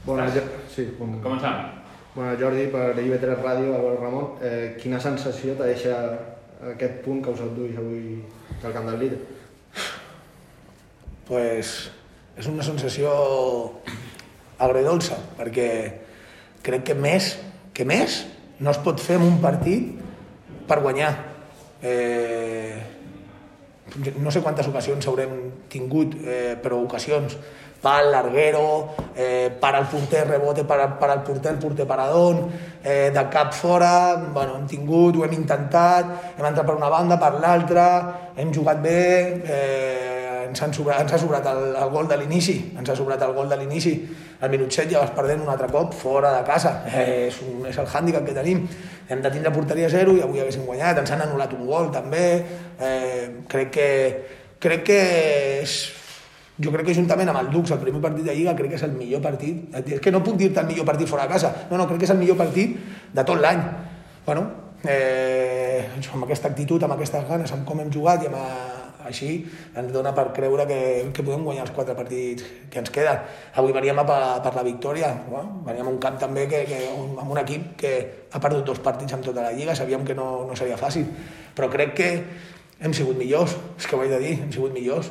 Començam. Bueno, Jordi, per IB3 Ràdio, Albert Ramon, quina sensació te deixa aquest punt que us enduix avui del camp del líder? Pues és una sensació agredolça, perquè crec que més no es pot fer en un partit per guanyar. No sé quantes ocasions haurem tingut, però ocasions pal, larguero, para el porter, rebote para el porter paradón, de cap fora, bueno, hem tingut, ho hem intentat, hem entrat per una banda, per l'altra, hem jugat bé, ens ha sobrat el gol de l'inici, al minut 7 ja vas perdent un altre cop fora de casa, és el hàndicap que tenim, hem de tindre porteria 0 i avui haguéssim guanyat, ens han anul·lat un gol també, crec que és... Jo crec que juntament amb el Dux, el primer partit de Lliga, crec que és el millor partit. És que no puc dir-te el millor partit fora de casa. No, crec que és el millor partit de tot l'any. Bueno, amb aquesta actitud, amb aquestes ganes, amb com hem jugat i així ens dona per creure que podem guanyar els 4 partits que ens queden. Avui veníem per la victòria. Bueno, veníem a un camp també amb un equip que ha perdut 2 partits amb tota la Lliga. Sabíem que no seria fàcil. Però crec que hem sigut millors. És que ho haig de dir, hem sigut millors.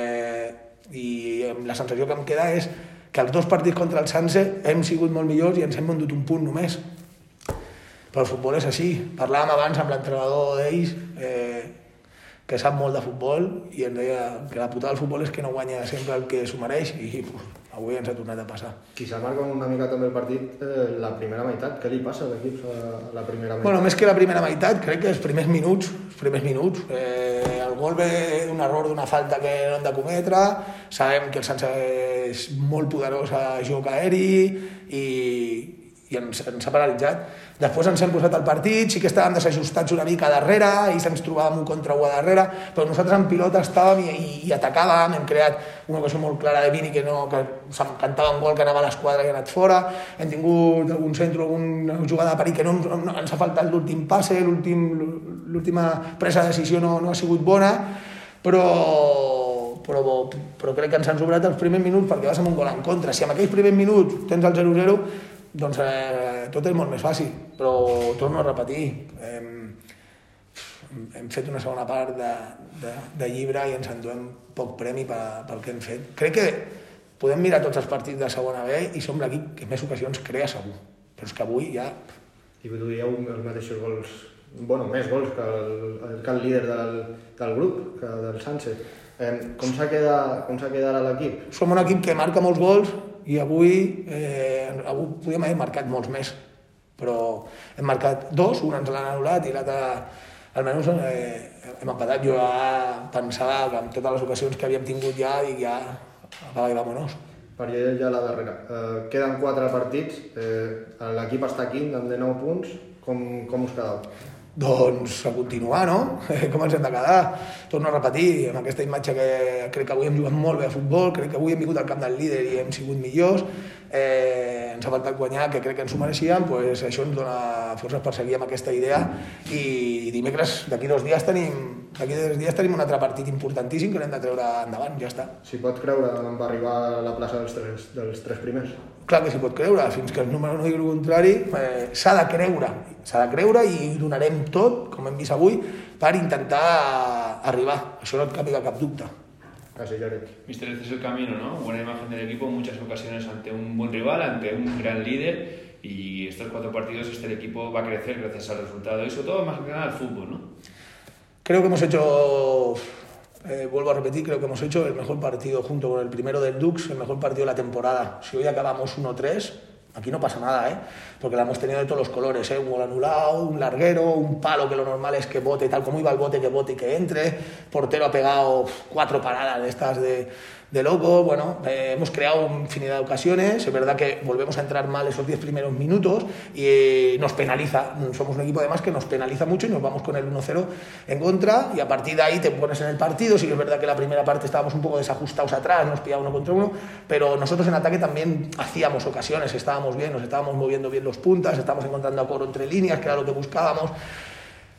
I la sensació que em queda és que els 2 partits contra el Sanse hem sigut molt millors i ens hem vendut un punt només, però el futbol és així. Parlàvem abans amb l'entrenador d'ells que sap molt de futbol i ens deia que la putada del futbol és que no guanya sempre el que s'ho mereix i avui ens ha tornat a passar. Qui s'ha marcat una mica també el partit, la primera meitat, què li passa a l'equip a la primera meitat? Bueno, més que la primera meitat, crec que els primers minuts. El gol ve d'un error, d'una falta que no hem de cometre, sabem que el Sanse és molt poderós a joc aeri i ens ha paralitzat. Després ens hem posat al partit, sí que estàvem desajustats una mica darrere, ells ens trobàvem un contra 1 a darrere, però nosaltres en pilota estàvem i atacàvem, hem creat una ocasió molt clara de Vini que se'm cantava un gol que anava a l'esquadra i ha anat fora, hem tingut algun centre, alguna jugada de perill que no ens ha faltat l'últim passe, l'última presa de decisió no ha sigut bona, però crec que ens han sobrat els primers minuts perquè vas amb un gol en contra. Si en aquells primers minuts tens el 0-0, doncs tot és molt més fàcil, però torno a repetir, hem fet una segona part de llibre i ens enduem poc premi pel que hem fet. Crec que podem mirar tots els partits de segona B i som l'equip que més ocasions crea segur, però és que avui ja... I tu dieu els mateixos gols, bueno, més gols que el líder del grup, que del Sanse. Com s'ha quedat ara l'equip? Som un equip que marca molts gols i avui podríem haver marcat molts més, però hem marcat 2, un ens l'han anul·lat i l'altre almenys hem empatat. Jo pensava que amb totes les ocasions que havíem tingut ja dic ja, apaga i vámonos. Per ja la darrera. Queden 4 partits, l'equip està quint amb 19 punts, com us quedeu? Doncs a continuar, no? Com ens hem de quedar? Torno a repetir, amb aquesta imatge que crec que avui hem jugat molt bé a futbol, crec que avui hem vingut al camp del líder i hem sigut millors, ens ha faltat guanyar, que crec que ens ho mereixíem, doncs això ens dona forces per seguir amb aquesta idea i dimecres, d'aquí 2 dies tenim un altre partit importantíssim que l'hem de treure endavant, ja està. S'hi pot creure en arribar a la plaça dels 3 primers? Clar que s'hi pot creure, fins que el número no digui el contrari, s'ha de creure i ho donarem tot, com hem vist avui, per intentar arribar. Això no et capiga cap dubte. Gracias, Jared. Mister, este es el camino, ¿no? Buena imagen del equipo en muchas ocasiones ante un buen rival, ante un gran líder, y estos 4 partidos el equipo va a crecer gracias al resultado y sobre todo más que nada al fútbol, ¿no? Creo que hemos hecho... vuelvo a repetir, creo que hemos hecho el mejor partido junto con el primero del Dux, el mejor partido de la temporada. Si hoy acabamos 1-3, aquí no pasa nada, porque la hemos tenido de todos los colores, un gol anulado, un larguero, un palo que lo normal es que bote, tal como iba el bote y que entre, portero ha pegado 4 paradas de estas de loco, bueno, hemos creado infinidad de ocasiones, es verdad que volvemos a entrar mal esos 10 primeros minutos y nos penaliza, somos un equipo además que nos penaliza mucho y nos vamos con el 1-0 en contra y a partir de ahí te pones en el partido, sí que es verdad que la primera parte estábamos un poco desajustados atrás, nos pillaba 1 contra 1, pero nosotros en ataque también hacíamos ocasiones, estábamos bien, nos estábamos moviendo bien los puntas, estábamos encontrando acuerdo entre líneas, que era lo que buscábamos.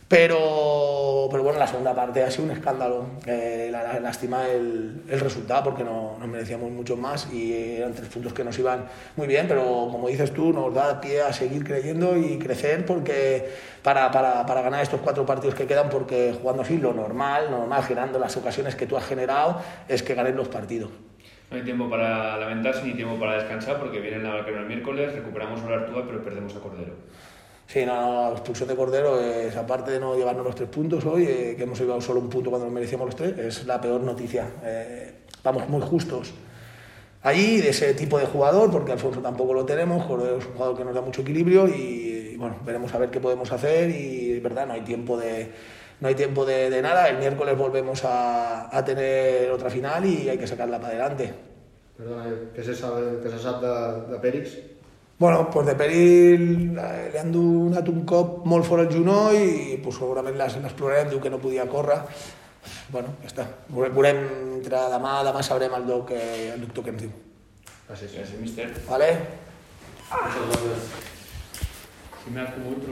Pero bueno, la segunda parte ha sido un escándalo. Lástima el resultado porque no merecíamos mucho más y eran 3 puntos que nos iban muy bien, pero como dices tú, nos da pie a seguir creyendo y crecer porque para ganar estos 4 partidos que quedan, porque jugando así lo normal, generando las ocasiones que tú has generado, es que ganes los partidos. No hay tiempo para lamentarse ni tiempo para descansar porque vienen a Barquero el miércoles, recuperamos a Artúa pero perdemos a Cordero. Sí, la expulsión de Cordero es, aparte de no llevarnos los 3 puntos hoy, que hemos llevado solo un punto cuando nos merecíamos los 3, es la peor noticia. Vamos muy justos allí de ese tipo de jugador, porque Alfonso tampoco lo tenemos. Cordero es un jugador que nos da mucho equilibrio y bueno, veremos a ver qué podemos hacer y es verdad, no hay tiempo de nada. El miércoles volvemos a tener otra final y hay que sacarla para adelante. Perdona, què se sap de Pèrix? Bueno, pues de Peril li han donat un cop molt fort al genoll i pues, segurament l'explorarem, diu que no podia córrer. Bueno, ja està. Veurem entre demà sabrem el doctor que ens diu. Gràcies, míster. Vale? Si me ha